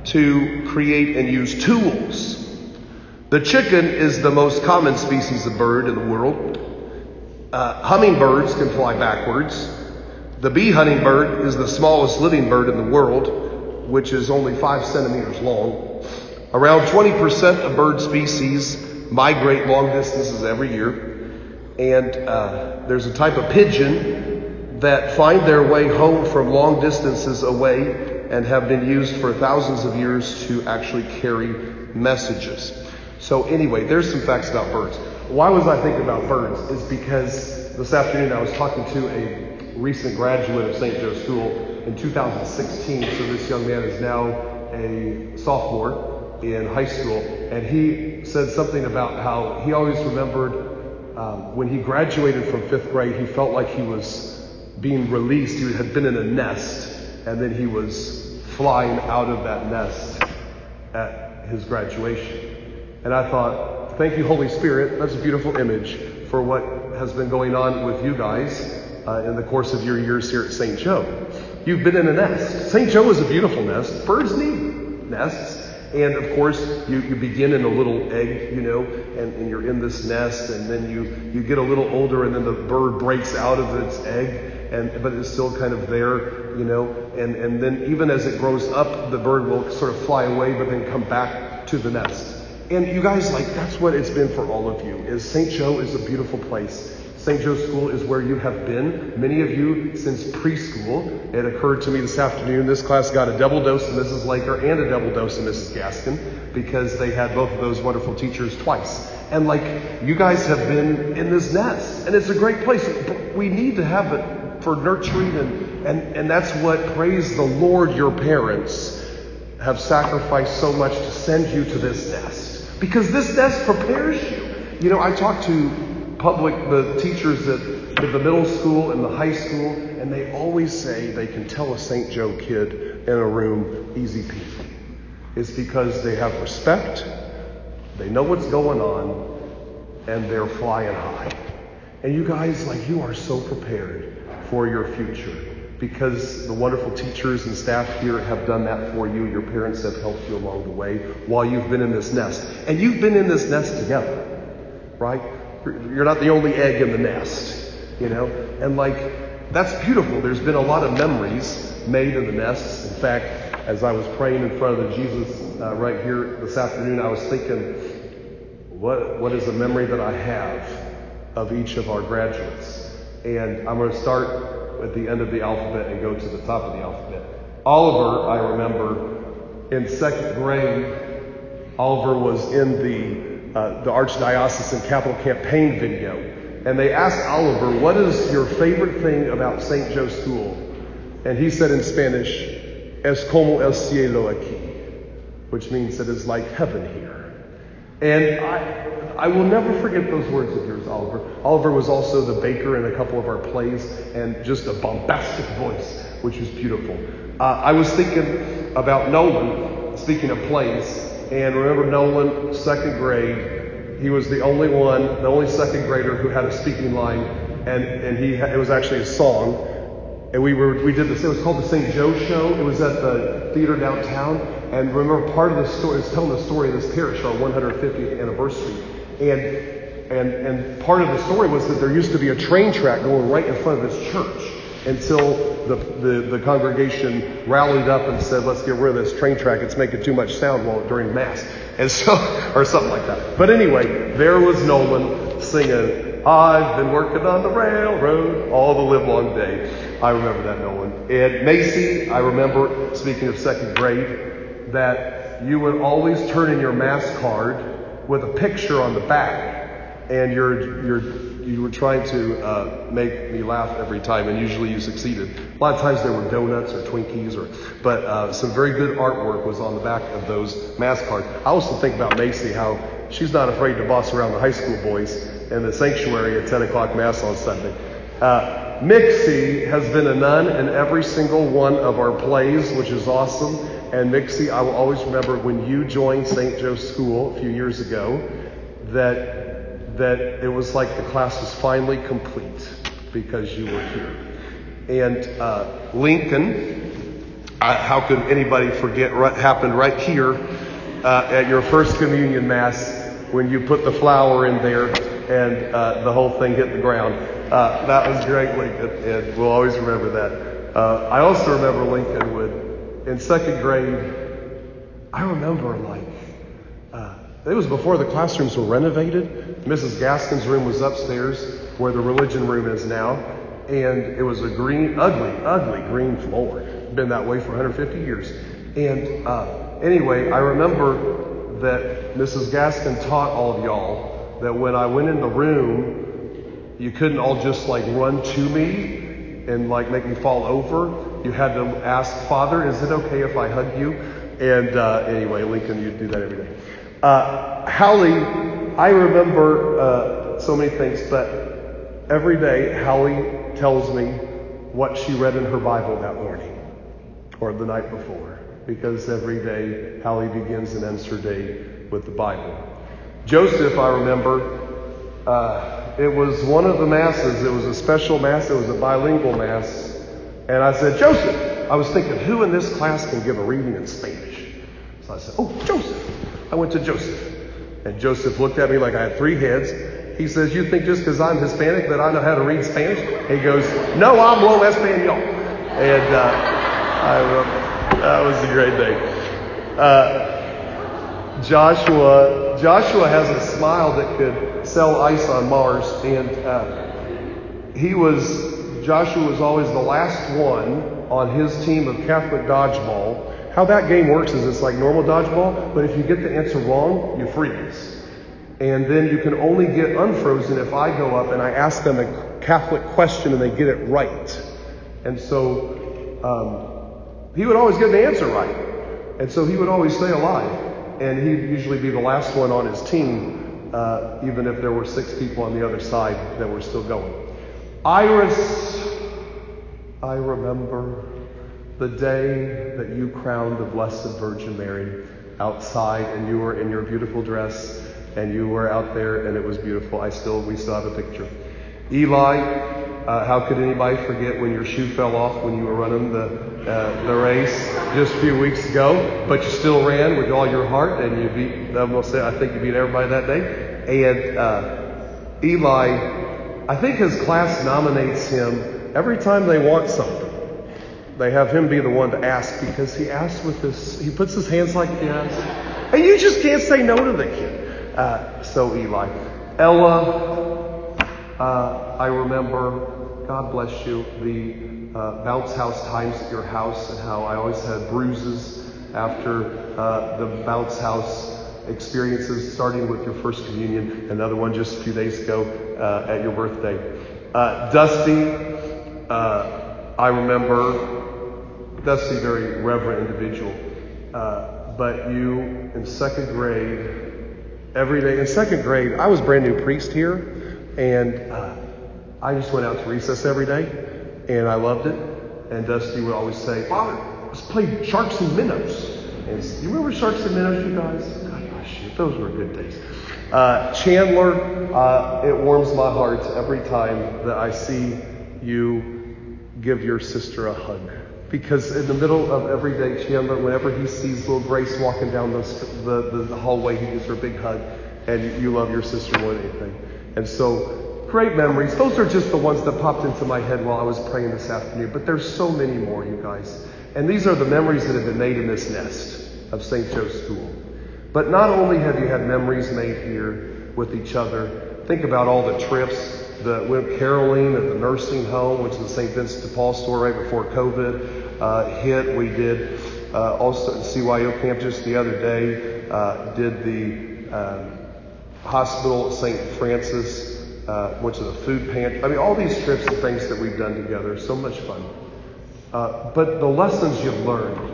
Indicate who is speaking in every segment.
Speaker 1: to create and use tools. The chicken is the most common species of bird in the world. Hummingbirds can fly backwards. The bee hummingbird is the smallest living bird in the world, which is only 5 centimeters long. Around 20% of bird species migrate long distances every year. And there's a type of pigeon that find their way home from long distances away and have been used for thousands of years to actually carry messages. So anyway, there's some facts about birds. Why was I thinking about birds? Is because this afternoon I was talking to a recent graduate of St. Joe School in 2016. So this young man is now a sophomore in high school. And he said something about how he always remembered when he graduated from 5th grade, he felt like he was being released. He had been in a nest, and then he was flying out of that nest at his graduation. And I thought, thank you, Holy Spirit. That's a beautiful image for what has been going on with you guys in the course of your years here at St. Joe. You've been in a nest. St. Joe is a beautiful nest. Birds need nests. And of course, you begin in a little egg, and you're in this nest, and then you get a little older, and then the bird breaks out of its egg, but it's still kind of there, and then even as it grows up, the bird will sort of fly away, but then come back to the nest. And you guys, that's what it's been for all of you, is St. Joe is a beautiful place. St. Joe School is where you have been, many of you since preschool. It occurred to me this afternoon, this class got a double dose of Mrs. Laker and a double dose of Mrs. Gaskin because they had both of those wonderful teachers twice. And you guys have been in this nest, and it's a great place. We need to have it for nurturing, and that's what, praise the Lord, your parents have sacrificed so much to send you to this nest, because this nest prepares you. I talked to the teachers at the middle school and the high school, and they always say they can tell a St. Joe kid in a room easy peasy. It's because they have respect, they know what's going on, and they're flying high. And you guys, you are so prepared for your future because the wonderful teachers and staff here have done that for you. Your parents have helped you along the way while you've been in this nest. And you've been in this nest together, right? You're not the only egg in the nest, and that's beautiful. There's been a lot of memories made in the nests. In fact, as I was praying in front of the Jesus right here this afternoon, I was thinking, what is a memory that I have of each of our graduates? And I'm going to start at the end of the alphabet and go to the top of the alphabet. Oliver, I remember in 2nd grade, Oliver was in the Archdiocesan Capital Campaign video. And they asked Oliver, what is your favorite thing about St. Joe School? And he said in Spanish, es como el cielo aquí, which means it is like heaven here. And I will never forget those words of yours, Oliver. Oliver was also the baker in a couple of our plays, and just a bombastic voice, which was beautiful. I was thinking about Nolan, speaking of plays. And remember Nolan, 2nd grade, he was the only 2nd grader who had a speaking line, and it was actually a song. And we did this, it was called the St. Joe Show. It was at the theater downtown. And remember, part of the story is telling the story of this parish, our 150th anniversary. And part of the story was that there used to be a train track going right in front of this church until the congregation rallied up and said, let's get rid of this train track. It's making too much sound during Mass. And so, or something like that. But anyway, there was Nolan singing, I've been working on the railroad all the live long day. I remember that, Nolan. And Macy, I remember, speaking of 2nd grade, that you would always turn in your Mass card with a picture on the back. And you were trying to make me laugh every time, and usually you succeeded. A lot of times there were donuts or Twinkies, but some very good artwork was on the back of those Mass cards. I also think about Macy, how she's not afraid to boss around the high school boys in the sanctuary at 10 o'clock Mass on Sunday. Mixie has been a nun in every single one of our plays, which is awesome. And Mixie, I will always remember when you joined St. Joe School a few years ago, that it was like the class was finally complete because you were here. And Lincoln, How could anybody forget what happened right here at your first communion mass when you put the flour in there and the whole thing hit the ground? That was great, Lincoln, and we'll always remember that. I also remember Lincoln would, in second grade, I remember it was before the classrooms were renovated. Mrs. Gaskin's room was upstairs where the religion room is now, and it was a green, ugly green floor. Been that way for 150 years. And anyway, I remember that Mrs. Gaskin taught all of y'all that when I went in the room, you couldn't all just run to me and make me fall over. You had to ask, Father, is it okay if I hug you? And anyway, Lincoln, you'd do that every day. Hallie, I remember so many things, but every day Hallie tells me what she read in her Bible that morning or the night before, because every day Hallie begins and ends her day with the Bible. Joseph, I remember, it was one of the masses. It was a special mass. It was a bilingual mass. And I said, Joseph, I was thinking, who in this class can give a reading in Spanish? So I said, oh, Joseph. I went to Joseph. And Joseph looked at me like I had three heads. He says, you think just because I'm Hispanic that I know how to read Spanish? He goes, no, hablo español. And that was a great day. Joshua has a smile that could sell ice on Mars. And Joshua was always the last one on his team of Catholic dodgeball. How that game works is it's like normal dodgeball, but if you get the answer wrong, you freeze. And then you can only get unfrozen if I go up and I ask them a Catholic question and they get it right. And so he would always get the answer right. And so he would always stay alive. And he'd usually be the last one on his team, even if there were 6 people on the other side that were still going. Iris, I remember the day that you crowned the Blessed Virgin Mary outside, and you were in your beautiful dress, and you were out there, and it was beautiful. We still have a picture. Eli, how could anybody forget when your shoe fell off when you were running the race just a few weeks ago? But you still ran with all your heart, and you beat. I think you beat everybody that day. And Eli, I think his class nominates him every time they want something. They have him be the one to ask, because he asks he puts his hands like this, and you just can't say no to the kid. So Eli. Ella, I remember, God bless you, the bounce house times at your house, and how I always had bruises after the bounce house experiences, starting with your first communion, another one just a few days ago at your birthday. Dusty, I remember, Dusty, very reverent individual, but you in second grade, every day in second grade, I was brand new priest here, and I just went out to recess every day, and I loved it. And Dusty would always say, Father, let's play Sharks and Minnows. And you remember Sharks and Minnows, you guys? God bless you. Those were good days. Chandler, it warms my heart every time that I see you give your sister a hug. Because in the middle of every day, Chandler, whenever he sees little Grace walking down the hallway, he gives her a big hug, and you love your sister more than anything. And so, great memories. Those are just the ones that popped into my head while I was praying this afternoon. But there's so many more, you guys. And these are the memories that have been made in this nest of St. Joe's School. But not only have you had memories made here with each other, think about all the trips. We went caroling at the nursing home, which is the St. Vincent de Paul store right before COVID hit. We did also at CYO camp just the other day, did the hospital at St. Francis, went to the food pantry. I mean, all these trips and things that we've done together, so much fun. But the lessons you've learned.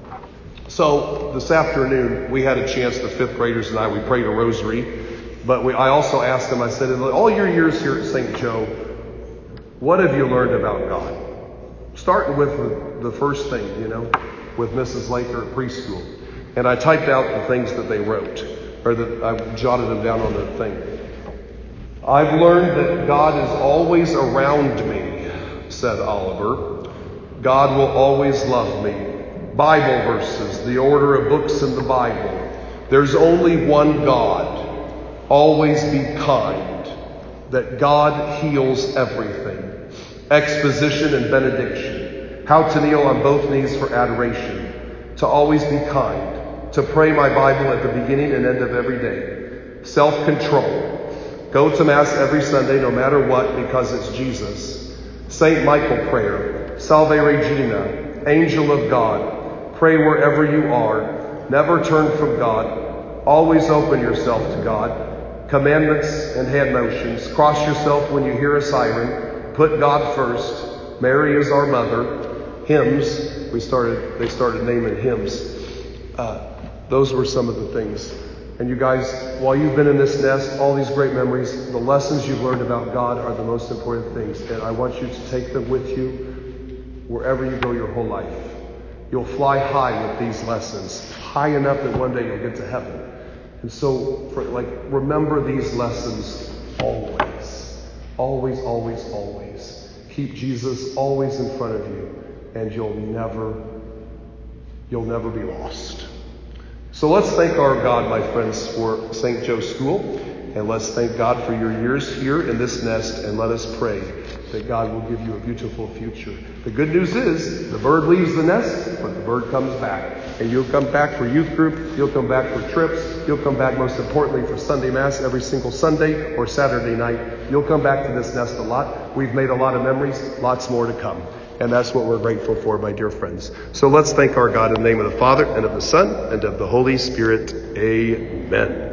Speaker 1: So this afternoon, we had a chance, the 5th graders and I, we prayed a rosary. But I also asked them, I said, in all your years here at St. Joe, what have you learned about God? Starting with the first thing, with Mrs. Laker at preschool. And I typed out the things that they wrote, or that I jotted them down on the thing. I've learned that God is always around me, said Oliver. God will always love me. Bible verses, the order of books in the Bible. There's only one God. Always be kind. That God heals everything. Exposition and benediction. How to kneel on both knees for adoration. To always be kind. To pray my Bible at the beginning and end of every day. Self-control. Go to Mass every Sunday no matter what because it's Jesus. St. Michael prayer. Salve Regina. Angel of God. Pray wherever you are. Never turn from God. Always open yourself to God. Commandments and hand motions. Cross yourself when you hear a siren. Put God first. Mary is our mother. Hymns. They started naming hymns. Those were some of the things. And you guys, while you've been in this nest, all these great memories, the lessons you've learned about God are the most important things. And I want you to take them with you wherever you go your whole life. You'll fly high with these lessons. High enough that one day you'll get to heaven. And so, remember these lessons always. Always, always, always. Keep Jesus always in front of you, and you'll never be lost. So let's thank our God, my friends, for St. Joe's School, and let's thank God for your years here in this nest, and let us pray that God will give you a beautiful future. The good news is the bird leaves the nest, but the bird comes back. And you'll come back for youth group, you'll come back for trips, you'll come back most importantly for Sunday Mass every single Sunday or Saturday night. You'll come back to this nest a lot. We've made a lot of memories, lots more to come. And that's what we're grateful for, my dear friends. So let's thank our God in the name of the Father, and of the Son, and of the Holy Spirit. Amen.